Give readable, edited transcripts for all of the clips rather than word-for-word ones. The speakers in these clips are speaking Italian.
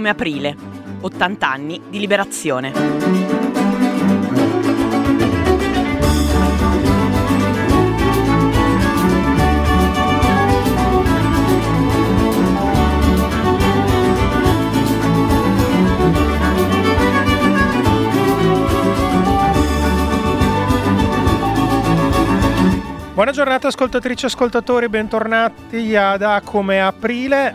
come Aprile, 80 anni di liberazione. Buona giornata ascoltatrici e ascoltatori, bentornati ad Come Aprile.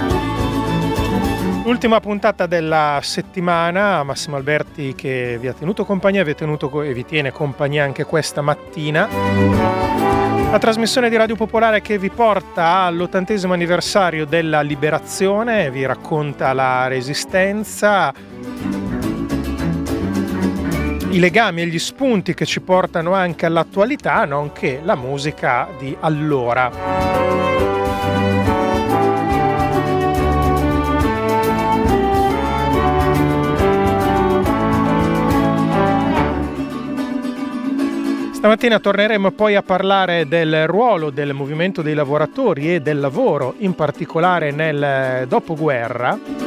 L'ultima puntata della settimana, Massimo Alberti che vi ha tenuto compagnia, e vi tiene compagnia anche questa mattina. La trasmissione di Radio Popolare che vi porta all'80° anniversario della liberazione, vi racconta la resistenza, i legami e gli spunti che ci portano anche all'attualità, nonché la musica di allora. Stamattina torneremo poi a parlare del ruolo del movimento dei lavoratori e del lavoro, in particolare nel dopoguerra.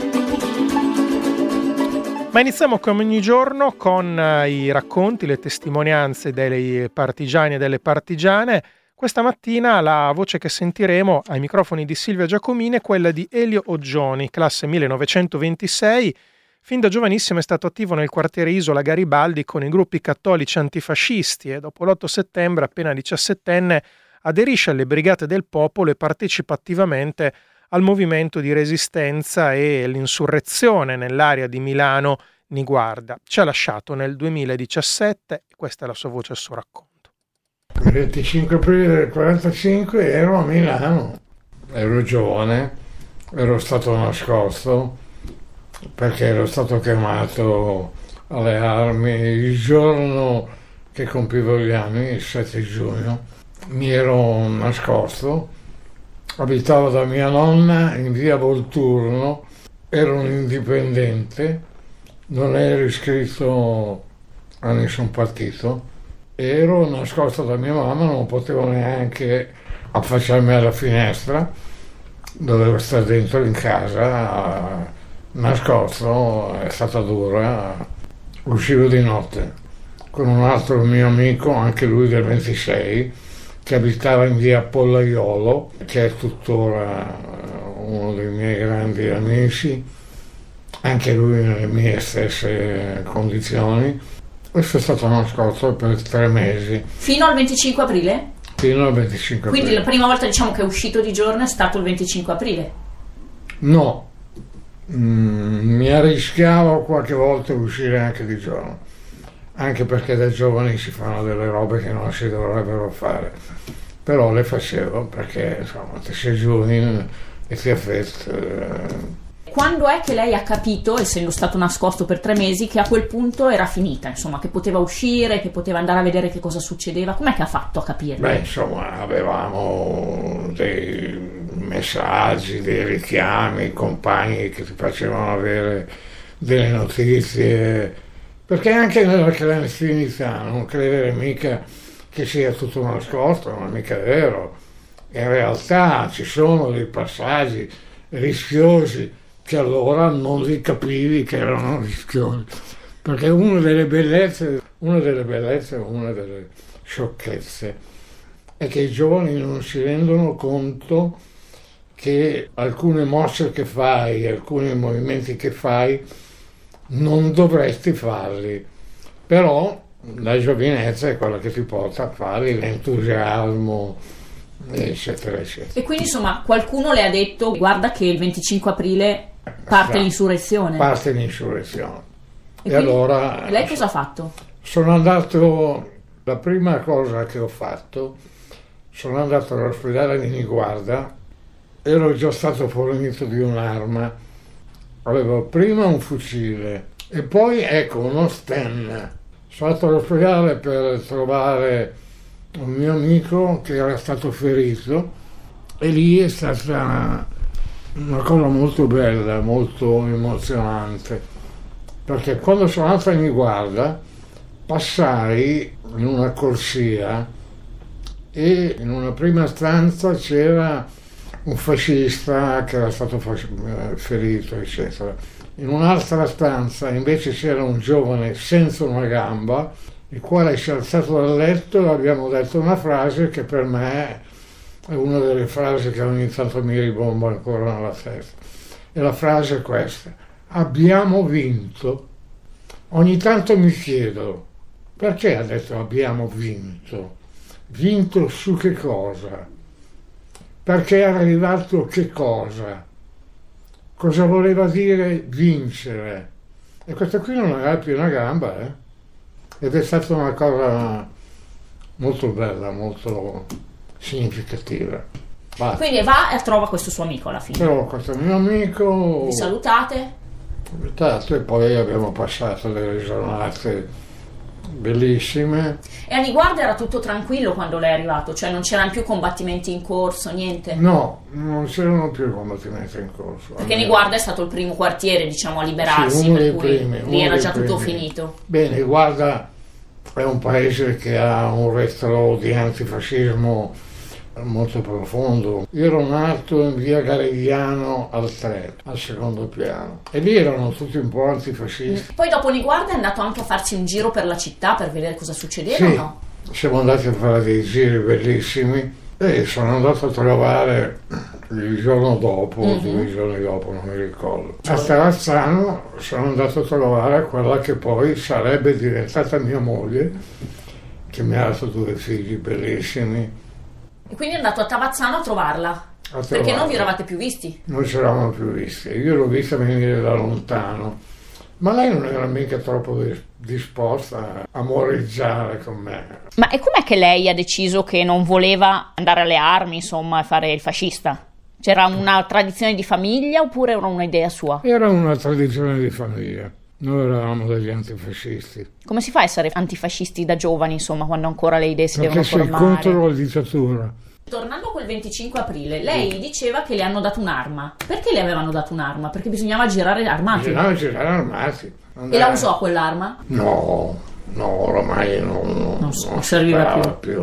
Ma iniziamo come ogni giorno con i racconti, le testimonianze dei partigiani e delle partigiane. Questa mattina la voce che sentiremo ai microfoni di Silvia Giacomini è quella di Elio Oggioni, classe 1926. Fin da giovanissimo è stato attivo nel quartiere Isola Garibaldi con i gruppi cattolici antifascisti e dopo l'8 settembre, appena 17enne, aderisce alle Brigate del Popolo e partecipa attivamente al movimento di resistenza e l'insurrezione nell'area di Milano Niguarda. Ci ha lasciato nel 2017 e questa è la sua voce, il suo racconto. Il 25 aprile del 1945 ero a Milano, ero giovane, ero stato nascosto perché ero stato chiamato alle armi il giorno che compivo gli anni, il 7 giugno. Mi ero nascosto. Abitavo da mia nonna in via Volturno, ero un indipendente, non ero iscritto a nessun partito, ero nascosto da mia mamma, non potevo neanche affacciarmi alla finestra, dovevo stare dentro in casa, nascosto, è stata dura, uscivo di notte con un altro mio amico, anche lui del 26, che abitava in via Pollaiolo, che è tuttora uno dei miei grandi amici, anche lui nelle mie stesse condizioni. Questo è stato nascosto per 3 mesi. Fino al 25 aprile? Fino al 25 aprile. Quindi la prima volta, diciamo, che è uscito di giorno è stato il 25 aprile? No, mi arrischiavo qualche volta a uscire anche di giorno, anche perché da giovani si fanno delle robe che non si dovrebbero fare, però le facevo perché insomma ti sei giovane e ti affetti. Quando è che lei ha capito, essendo stato nascosto per 3 mesi, che a quel punto era finita, insomma, che poteva uscire, che poteva andare a vedere che cosa succedeva? Com'è che ha fatto a capirlo? Beh, insomma, avevamo dei messaggi, dei richiami, compagni che ti facevano avere delle notizie, perché anche nella clandestinità non credere mica che sia tutto nascosto, non è mica vero. In realtà ci sono dei passaggi rischiosi che allora non li capivi che erano rischiosi, perché una delle bellezze, una delle sciocchezze è che i giovani non si rendono conto che alcune mosse che fai, alcuni movimenti che fai non dovresti farli, però la giovinezza è quella che ti porta a farli, l'entusiasmo, eccetera eccetera. E quindi insomma qualcuno le ha detto: guarda che il 25 aprile parte l'insurrezione. Parte l'insurrezione. E allora lei cosa ha fatto? Sono andato, la prima cosa che ho fatto, sono andato all'ospedale di Niguarda, ero già stato fornito di un'arma, avevo prima un fucile e poi ecco uno Sten. Sono andato all'ospedale per trovare un mio amico che era stato ferito e lì è stata una cosa molto bella, molto emozionante, perché quando sono andato a Niguarda passai in una corsia e in una prima stanza c'era un fascista che era stato ferito, eccetera. In un'altra stanza invece c'era un giovane senza una gamba, il quale si è alzato dal letto e abbiamo detto una frase che per me è una delle frasi che ogni tanto mi ribomba ancora nella testa. E la frase è questa: abbiamo vinto. Ogni tanto mi chiedo, perché ha detto abbiamo vinto? Vinto su che cosa? Perché è arrivato che cosa? Cosa voleva dire vincere? E questo qui non aveva più una gamba, ed è stata una cosa molto bella, molto significativa. Basta. Quindi va e trova questo suo amico alla fine. Però questo mio amico... Vi salutate? E poi abbiamo passato delle giornate bellissime. E a Niguarda era tutto tranquillo quando lei è arrivato? Cioè non c'erano più combattimenti in corso, niente? No, non c'erano più combattimenti in corso. Perché Niguarda è stato il primo quartiere, diciamo, a liberarsi, sì, uno per dei cui primi, lì era già primi. tutto finito. Bene, guarda, è un paese che ha un retro di antifascismo molto profondo. Io ero nato in via Garigliano al 3, al secondo piano, e lì erano tutti un po' antifascisti. Poi dopo Niguarda è andato anche a farsi un giro per la città per vedere cosa succedeva, Sì, o no? siamo andati a fare dei giri bellissimi e sono andato a trovare il giorno dopo, 2 giorni dopo, non mi ricordo. A Terrazzano sono andato a trovare quella che poi sarebbe diventata mia moglie, che mi ha dato 2 figli bellissimi. E quindi è andato a Tavazzano a trovarla. Perché non vi eravate più visti? Non ci eravamo più visti. Io l'ho vista venire da lontano, ma lei non era mica troppo disposta a moreggiare con me. Ma e com'è che lei ha deciso che non voleva andare alle armi, insomma, e fare il fascista? C'era una tradizione di famiglia oppure era un'idea sua? Era una tradizione di famiglia. Noi eravamo degli antifascisti. Come si fa a essere antifascisti da giovani, insomma, quando ancora le idee si devono Perché sei formare? contro la dittatura. Tornando a quel 25 aprile, lei diceva che le hanno dato un'arma. Perché le avevano dato un'arma? Perché bisognava girare armati. Bisognava girare armati. E la usò quell'arma? No, oramai non serviva più.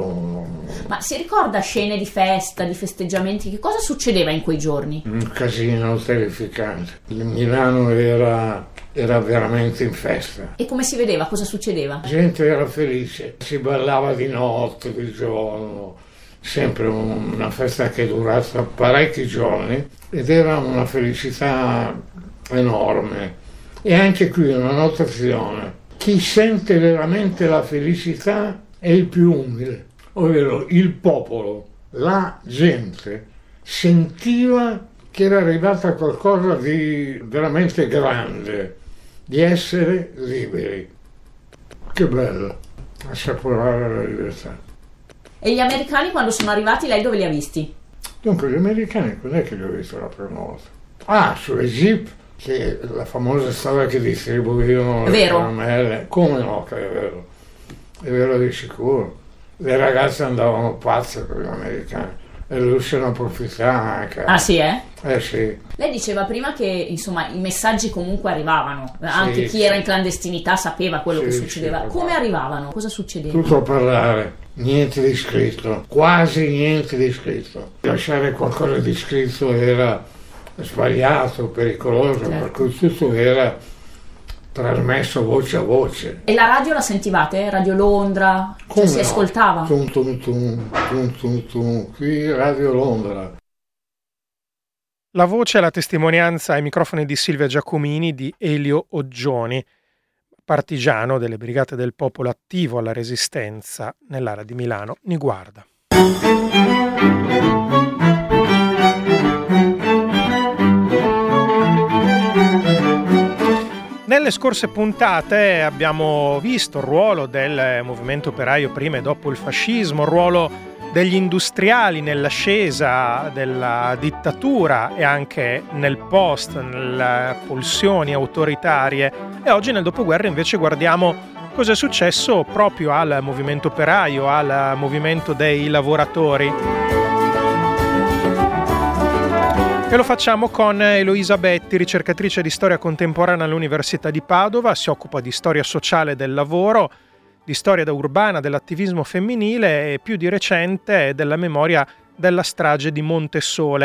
Ma si ricorda scene di festa, di festeggiamenti? Che cosa succedeva in quei giorni? Un casino terrificante. Il Milano era veramente in festa. E come si vedeva? Cosa succedeva? La gente era felice, si ballava di notte, di giorno, sempre una festa che è durata parecchi giorni ed era una felicità enorme. E anche qui una notazione: chi sente veramente la felicità è il più umile, ovvero il popolo, la gente sentiva che era arrivata qualcosa di veramente grande, di essere liberi. Che bello, assaporare la libertà. E gli americani quando sono arrivati lei dove li ha visti? Dunque gli americani quando è che li ho visti la prima volta? Ah, sulle Jeep, che è la famosa storia che distribuivano le caramelle. Come no che è vero di sicuro. Le ragazze andavano pazze per gli americani e lui se ne approfittava anche. Ah sì, eh? Sì. Lei diceva prima che insomma i messaggi comunque arrivavano, anche chi era in clandestinità sapeva quello che succedeva. Come arrivavano? Cosa succedeva? Tutto a parlare, niente di scritto, quasi niente di scritto. Lasciare qualcosa di scritto era sbagliato, pericoloso, per cui tutto era trasmesso voce a voce. E la radio la sentivate? Radio Londra? Cioè si ascoltava? Tum tum tum, tum tum tum, qui Radio Londra. La voce e la testimonianza ai microfoni di Silvia Giacomini di Elio Oggioni, partigiano delle Brigate del Popolo attivo alla Resistenza nell'area di Milano Niguarda. Nelle scorse puntate abbiamo visto il ruolo del movimento operaio prima e dopo il fascismo, il ruolo degli industriali nell'ascesa della dittatura e anche nel post, nelle pulsioni autoritarie, e oggi nel dopoguerra invece guardiamo cosa è successo proprio al movimento operaio, al movimento dei lavoratori. E lo facciamo con Eloisa Betti, ricercatrice di storia contemporanea all'Università di Padova, si occupa di storia sociale del lavoro, di storia urbana, dell'attivismo femminile e più di recente della memoria della strage di Montesole,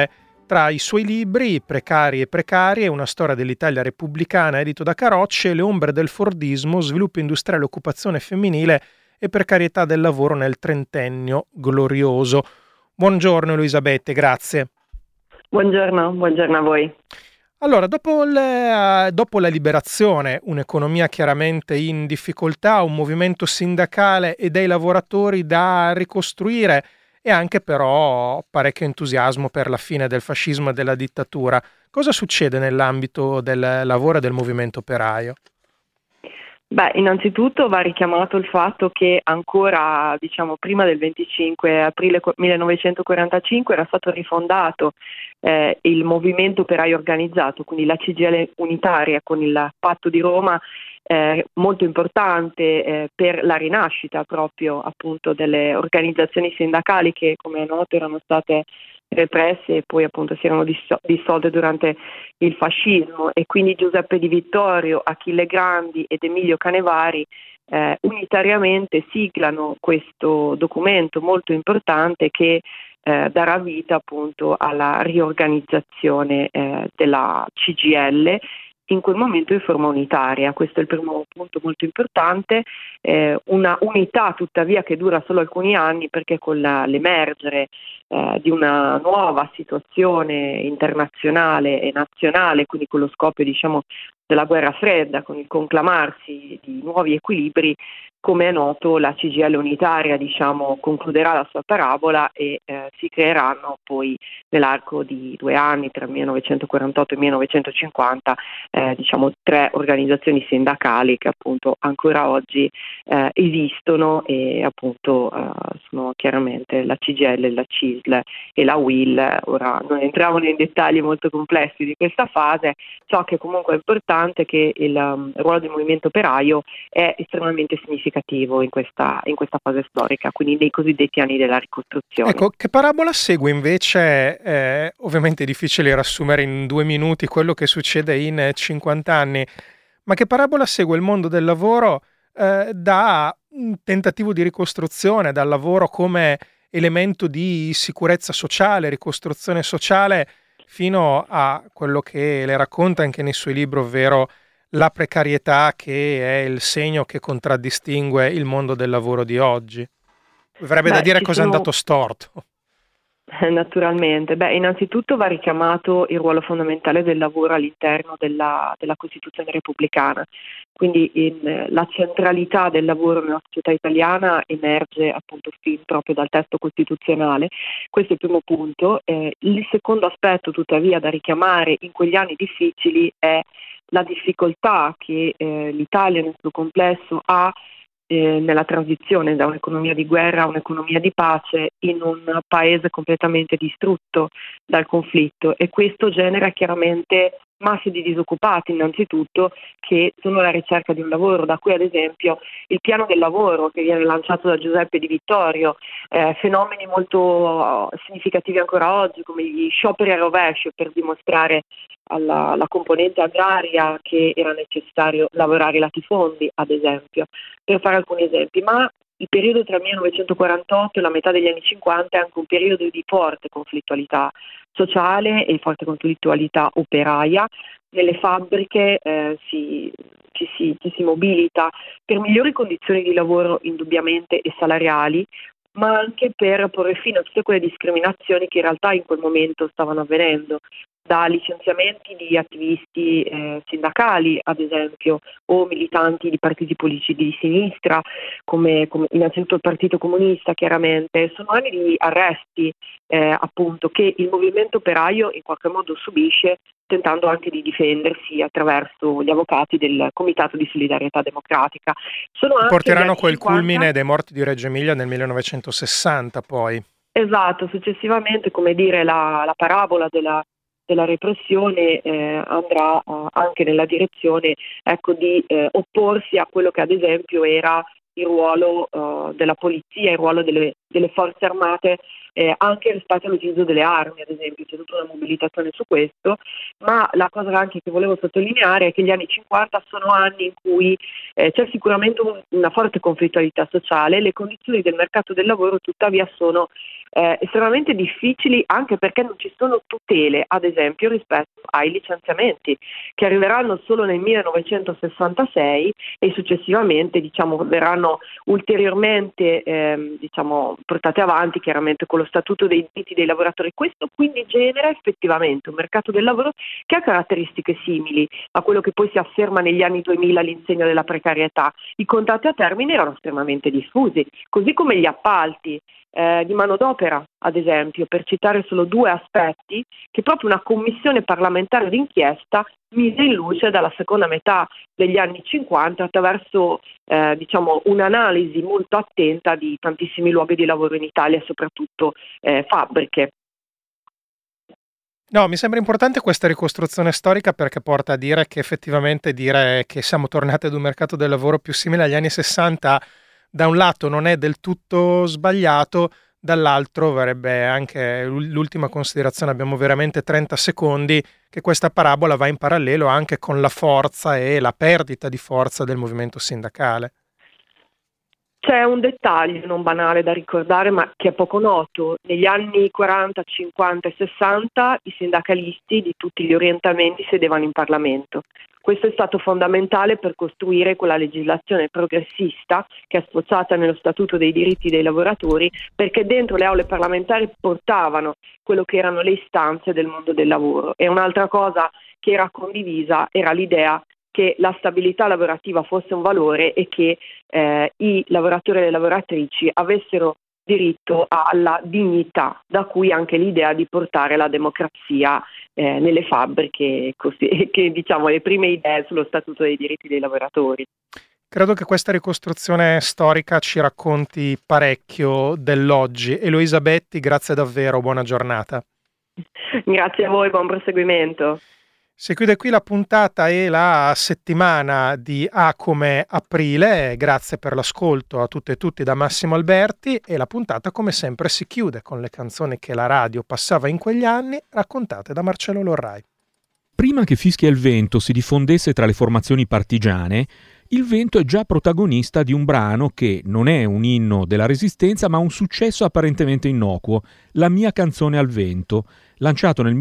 Tra i suoi libri, Precari e precarie, una storia dell'Italia repubblicana, edito da Carocci, Le ombre del Fordismo, sviluppo industriale, occupazione femminile e precarietà del lavoro nel trentennio glorioso. Buongiorno Elisabetta, grazie. Buongiorno a voi. Allora, dopo la liberazione, un'economia chiaramente in difficoltà, un movimento sindacale e dei lavoratori da ricostruire e anche però parecchio entusiasmo per la fine del fascismo e della dittatura. Cosa succede nell'ambito del lavoro e del movimento operaio? Beh, innanzitutto va richiamato il fatto che ancora, prima del 25 aprile 1945 era stato rifondato il movimento operaio organizzato, quindi la CGIL unitaria con il Patto di Roma, molto importante per la rinascita proprio appunto delle organizzazioni sindacali che, come è noto, erano state represse e poi appunto si erano dissolte durante il fascismo, e quindi Giuseppe Di Vittorio, Achille Grandi ed Emilio Canevari unitariamente siglano questo documento molto importante che darà vita appunto alla riorganizzazione della CGIL, in quel momento in forma unitaria. Questo è il primo punto molto importante, una unità tuttavia che dura solo alcuni anni, perché con l'emergere di una nuova situazione internazionale e nazionale, quindi con lo scoppio della guerra fredda, con il conclamarsi di nuovi equilibri, come è noto la CGIL unitaria concluderà la sua parabola e si creeranno poi nell'arco di 2 anni, tra il 1948 e il 1950, 3 organizzazioni sindacali che appunto ancora oggi esistono e appunto sono chiaramente la CGIL, la CISL e la UIL. Ora non entriamo nei dettagli molto complessi di questa fase, ciò che comunque è importante è che il ruolo del movimento operaio è estremamente significativo in questa fase storica, quindi nei cosiddetti anni della ricostruzione. Ecco, che parabola segue invece? Ovviamente è difficile riassumere in 2 minuti quello che succede in 50 anni, ma che parabola segue il mondo del lavoro da un tentativo di ricostruzione, dal lavoro come elemento di sicurezza sociale, ricostruzione sociale, fino a quello che le racconta anche nei suoi libri, ovvero la precarietà, che è il segno che contraddistingue il mondo del lavoro di oggi. Verrebbe da dire cosa è andato storto. Naturalmente. Innanzitutto va richiamato il ruolo fondamentale del lavoro all'interno della Costituzione repubblicana. Quindi la centralità del lavoro nella società italiana emerge appunto fin proprio dal testo costituzionale. Questo è il primo punto. Il secondo aspetto, tuttavia, da richiamare in quegli anni difficili è la difficoltà che l'Italia nel suo complesso ha nella transizione da un'economia di guerra a un'economia di pace in un paese completamente distrutto dal conflitto, e questo genera chiaramente masse di disoccupati innanzitutto, che sono alla ricerca di un lavoro, da cui ad esempio il piano del lavoro che viene lanciato da Giuseppe Di Vittorio, fenomeni molto significativi ancora oggi come gli scioperi a rovescio per dimostrare alla componente agraria che era necessario lavorare i latifondi, ad esempio, per fare alcuni esempi. Ma il periodo tra il 1948 e la metà degli anni 50 è anche un periodo di forte conflittualità sociale e forte conflittualità operaia. Nelle fabbriche ci si mobilita per migliori condizioni di lavoro indubbiamente e salariali, ma anche per porre fine a tutte quelle discriminazioni che in realtà in quel momento stavano avvenendo, da licenziamenti di attivisti sindacali, ad esempio, o militanti di partiti politici di sinistra, come innanzitutto il Partito Comunista, chiaramente. Sono anni di arresti, appunto, che il movimento operaio in qualche modo subisce, tentando anche di difendersi attraverso gli avvocati del Comitato di Solidarietà Democratica. Porteranno quel culmine dei morti di Reggio Emilia nel 1960 poi. Esatto, successivamente, come dire, la parabola della repressione andrà anche nella direzione di opporsi a quello che ad esempio era il ruolo della polizia, il ruolo delle forze armate, anche rispetto all'utilizzo delle armi, ad esempio. C'è tutta una mobilitazione su questo, ma la cosa anche che volevo sottolineare è che gli anni 50 sono anni in cui c'è sicuramente una forte conflittualità sociale. Le condizioni del mercato del lavoro tuttavia sono estremamente difficili, anche perché non ci sono tutele, ad esempio rispetto ai licenziamenti, che arriveranno solo nel 1966 e successivamente verranno ulteriormente portate avanti chiaramente con lo Statuto dei diritti dei lavoratori. Questo quindi genera effettivamente un mercato del lavoro che ha caratteristiche simili a quello che poi si afferma negli anni 2000 all'insegna della precarietà. I contratti a termine erano estremamente diffusi, così come gli appalti di manodopera, ad esempio, per citare solo due aspetti che proprio una commissione parlamentare d'inchiesta mise in luce dalla seconda metà degli anni 50 attraverso un'analisi molto attenta di tantissimi luoghi di lavoro in Italia, soprattutto fabbriche. No, mi sembra importante questa ricostruzione storica, perché porta a dire che effettivamente dire che siamo tornati ad un mercato del lavoro più simile agli anni 60 da un lato non è del tutto sbagliato, dall'altro verrebbe anche l'ultima considerazione, abbiamo veramente 30 secondi, che questa parabola va in parallelo anche con la forza e la perdita di forza del movimento sindacale. C'è un dettaglio non banale da ricordare, ma che è poco noto. Negli anni 40, 50 e 60 i sindacalisti di tutti gli orientamenti sedevano in Parlamento. Questo è stato fondamentale per costruire quella legislazione progressista che è sfociata nello Statuto dei diritti dei lavoratori, perché dentro le aule parlamentari portavano quello che erano le istanze del mondo del lavoro. E un'altra cosa che era condivisa era l'idea che la stabilità lavorativa fosse un valore e che i lavoratori e le lavoratrici avessero diritto alla dignità, da cui anche l'idea di portare la democrazia nelle fabbriche, così, che le prime idee sullo Statuto dei diritti dei lavoratori. Credo che questa ricostruzione storica ci racconti parecchio dell'oggi. Eloisa Betti, grazie davvero, buona giornata. Grazie a voi, buon proseguimento. Si chiude qui la puntata e la settimana di A come aprile. Grazie per l'ascolto a tutte e tutti da Massimo Alberti, e la puntata come sempre si chiude con le canzoni che la radio passava in quegli anni, raccontate da Marcello Lorrai. Prima che Fischia il vento si diffondesse tra le formazioni partigiane, il vento è già protagonista di un brano che non è un inno della Resistenza, ma un successo apparentemente innocuo, La mia canzone al vento, lanciato nel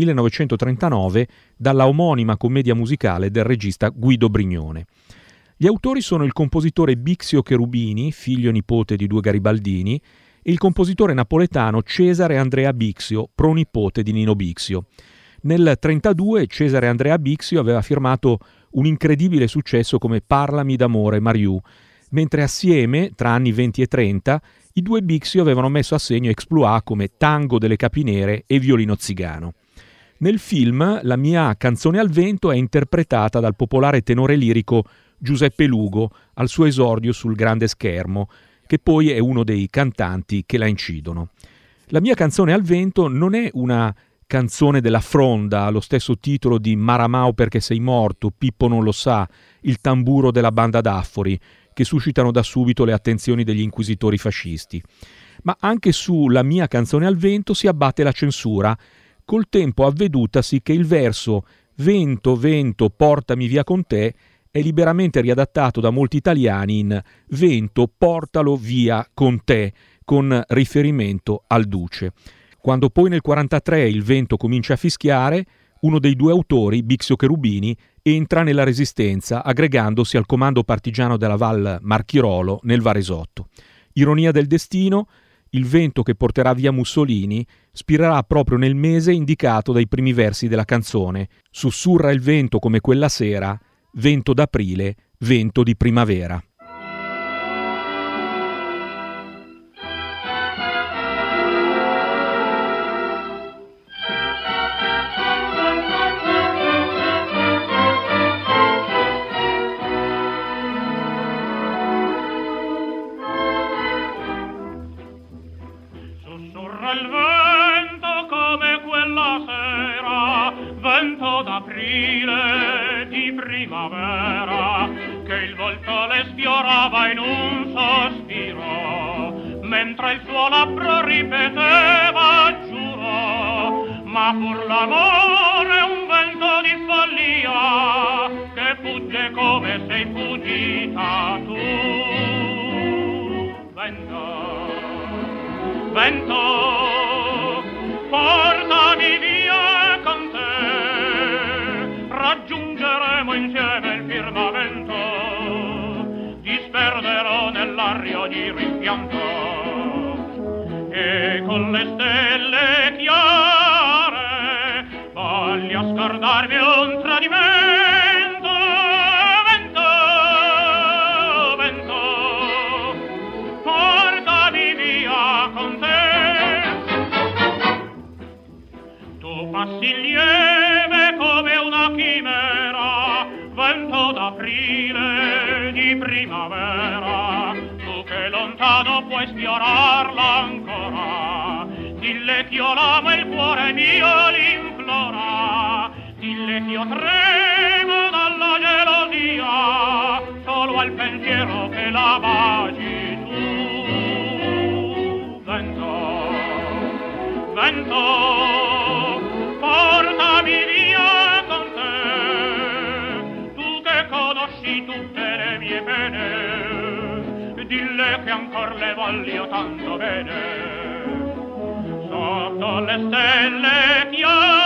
1939 dalla omonima commedia musicale del regista Guido Brignone. Gli autori sono il compositore Bixio Cherubini, figlio e nipote di due garibaldini, e il compositore napoletano Cesare Andrea Bixio, pronipote di Nino Bixio. Nel 1932 Cesare Andrea Bixio aveva firmato un incredibile successo come Parlami d'amore Mariù, mentre assieme, tra anni 20 e 30, i due Bixio avevano messo a segno exploit come Tango delle Capinere e Violino Zigano. Nel film La mia canzone al vento è interpretata dal popolare tenore lirico Giuseppe Lugo al suo esordio sul grande schermo, che poi è uno dei cantanti che la incidono. La mia canzone al vento non è una canzone della fronda, allo stesso titolo di Maramao perché sei morto, Pippo non lo sa, il tamburo della banda d'Affori, che suscitano da subito le attenzioni degli inquisitori fascisti. Ma anche su La mia canzone al vento si abbatte la censura, col tempo avvedutasi che il verso Vento, vento, portami via con te è liberamente riadattato da molti italiani in Vento, portalo via con te, con riferimento al duce. Quando poi nel 1943 il vento comincia a fischiare, uno dei due autori, Bixio Cherubini, entra nella Resistenza aggregandosi al comando partigiano della Val Marchirolo nel Varesotto. Ironia del destino, il vento che porterà via Mussolini spirerà proprio nel mese indicato dai primi versi della canzone. Sussurra il vento come quella sera, vento d'aprile, vento di primavera. D'aprile, di primavera, che il volto le sfiorava in un sospiro, mentre il suo labbro ripeteva giuro, ma pur l'amore è un vento di follia, che fugge come sei fuggita tu. Vento, vento, pianto, e con le stelle chiare voglio scordarmi un tradimento. Vento, vento, portami via con te. Tu passi lieve come una chimera, vento d'aprile, di primavera, tu che lontano puoi sfiorarla ancora. Dille ch'io l'amo e il cuore mio l'implora, dille ch'io tremo dalla gelosia, solo al pensiero che la baci tu. Vento, vento, portami via con te, tu che conosci tutte le mie pene, dille che ancor le voglio tanto bene. Sotto le stelle chiare